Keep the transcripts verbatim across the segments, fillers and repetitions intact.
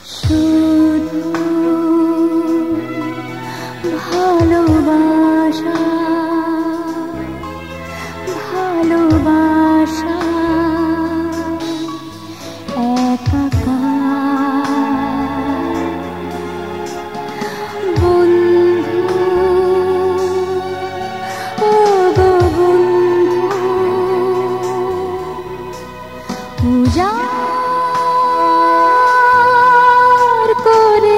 শুধু ভালোবাসা, ভালোবাসা একাকার বন্ধু, ও গো বন্ধু, উজাড় করে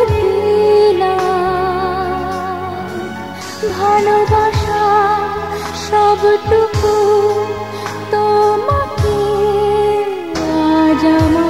দিলাম ভালোবাসা সবটুকু তোমাকে আজ আমার।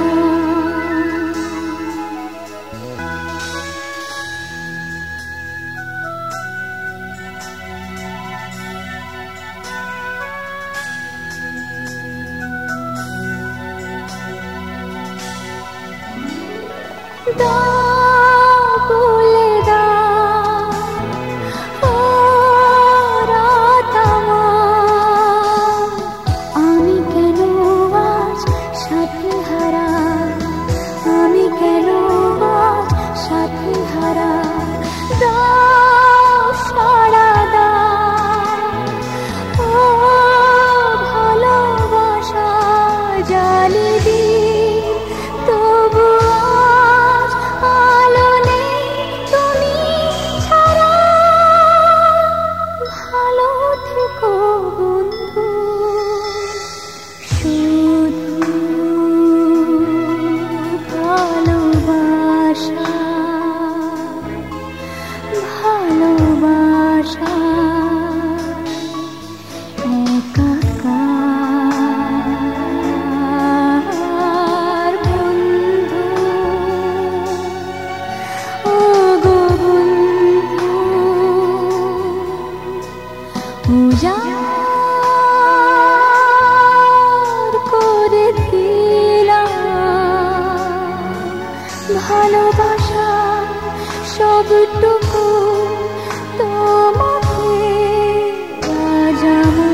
দাও বলে দাও ও রাত আমার, আমি কেন আজ সাথী হারা, আমি কেন আজ সাথী হারা। দাও সাড়া দাও ও ভালোবাসা জ্বালি দি, তবু আজ আলো নেই তুমি ছাড়া। ভালো থেকো বন্ধু, শুধু ভালোবাসা, ভালোবাসা একাকার বন্ধু, ও গো বন্ধু, উজাড় করে দিলাম ভালোবাসা সবটুকু তোমাকে আজ আমার।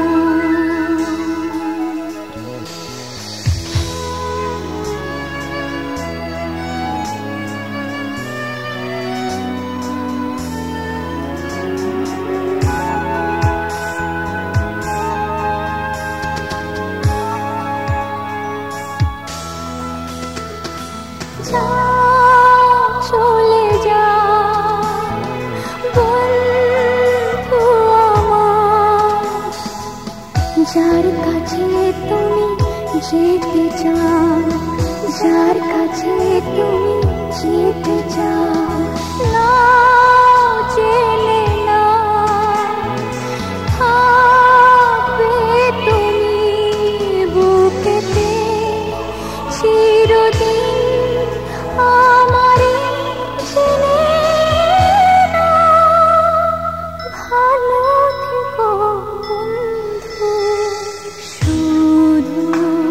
যা চলে যা বন্ধু আমার, যার কাছে তুমি যেতে চাও, যার কাছে তুমি যেতে চাও। না চেনে না থাকবে তুমি বুকেতে চিরদিন, আমারে চেনে না। ভালো থেকো বন্ধু, শুধু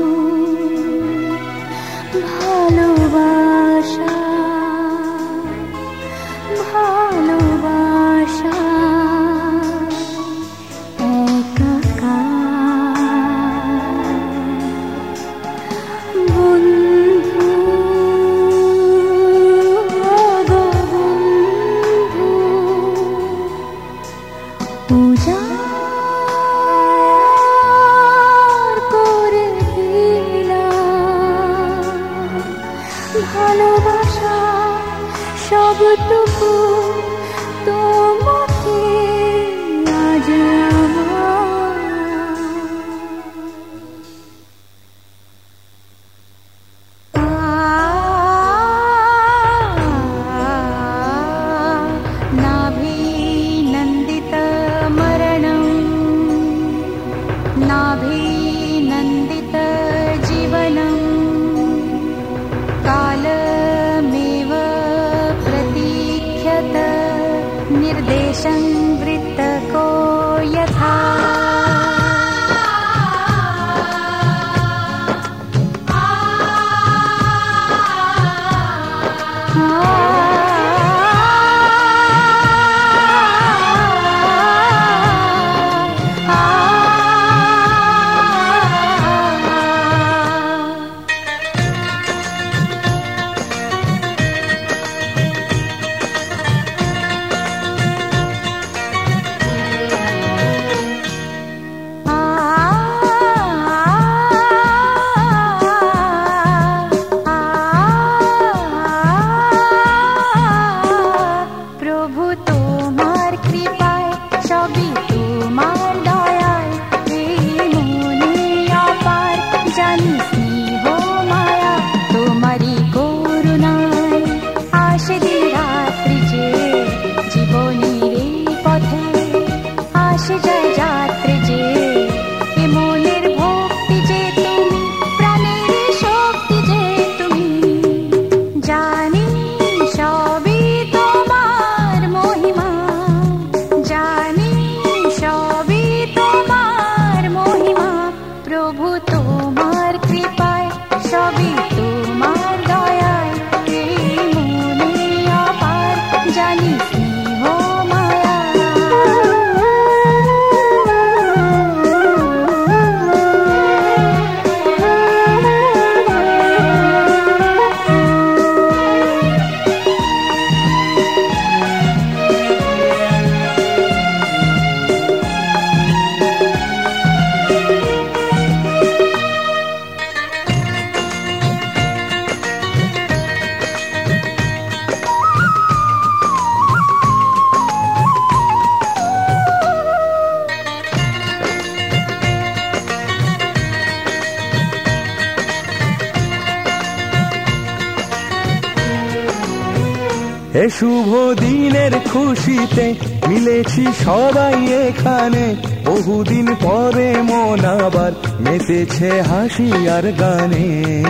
ভালোবাসা, ভালোবাসা একাকার বন্ধু, ও গো বন্ধু, উজাড় করে দিলাম ভালোবাসা সবটুকু তোমাকে আজ আমার। नाभिनन्दितमरणं नाभिनन्दितजीवनं कालमेव प्रतीक्षत निर्देश এ শুভ দিনের খুশিতে মিলেছি সবাই এখানে, বহুদিন পরে মন আবার মেতেছে হাসি আর গানে।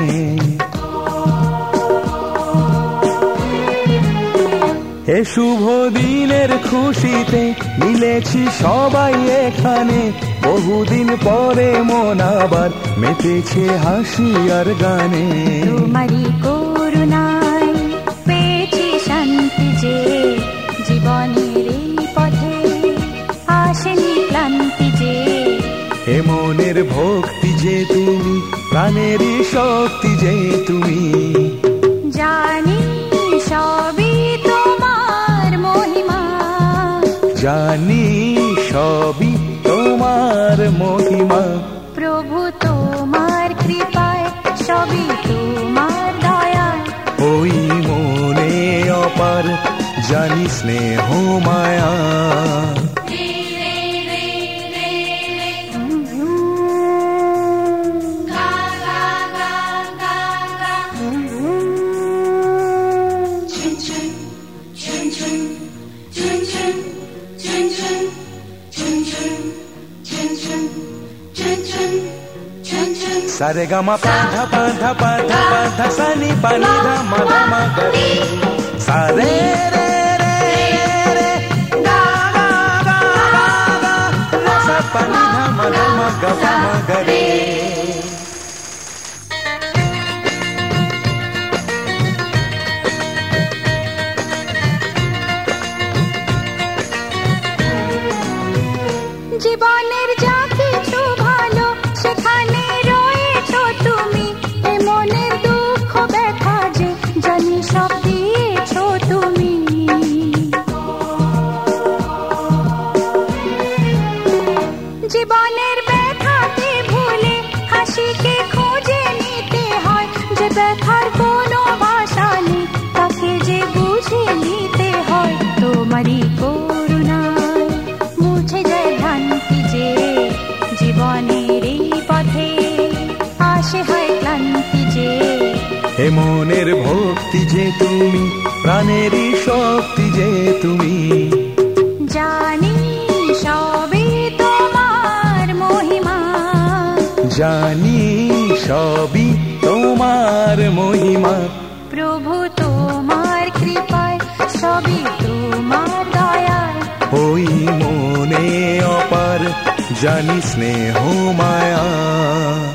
এ শুভ দিনের খুশিতে মিলেছি সবাই এখানে, বহুদিন পরে মন আবার মেতেছে হাসি আর গানে। তোমারি করুণায় পেয়েছি শান্তি যে, জীবনের এই পথে আসেনি ক্লান্তি যে। এ মনের ভক্তি যে তুমি, প্রাণেরই শক্তি যে তুমি। জানি সবই তোমার মহিমা, জানি সবই তোমার মহিমা। প্রভু তোমার কৃপায় সবই তোমার দয়ায়। ওই মনে অপার জানি স্নেহ মায়া। सारे गामा पाधा पाधा पाधा पाधा सानी पानी धा मा धा मा गा रे। सारे रे रे रे गा गा गा गा गा सा पानी धा मा धा मा गा पा मा गा रे। জীবনের যা কিছু ভালো সেখানে রয়েছো তুমি, এ মনের দুঃখ ব্যথা যে জানি সব দিয়েছো তুমি। জীবনের ব্যথাকে ভুলে হাসিকে খুঁজে নিতে হয়, যে ব্যথার কোনো ভাষা নেই তাকে যে বুঝে নিতে হয়। তোমারই করুণায় মুছে যায় ভ্রান্তি যে, জীবনের এই পথে আসে হয় ক্লান্তি যে। হে মনের ভক্তি যে তুমি, প্রাণেরই শক্তি যে তুমি। জানি সবই তোমার মহিমা, জানি সবই তোমার মহিমা। প্রভু তোমার কৃপায় সবই তোমার দয়ায়। ওই মনে অপার জানি স্নেহ মায়া।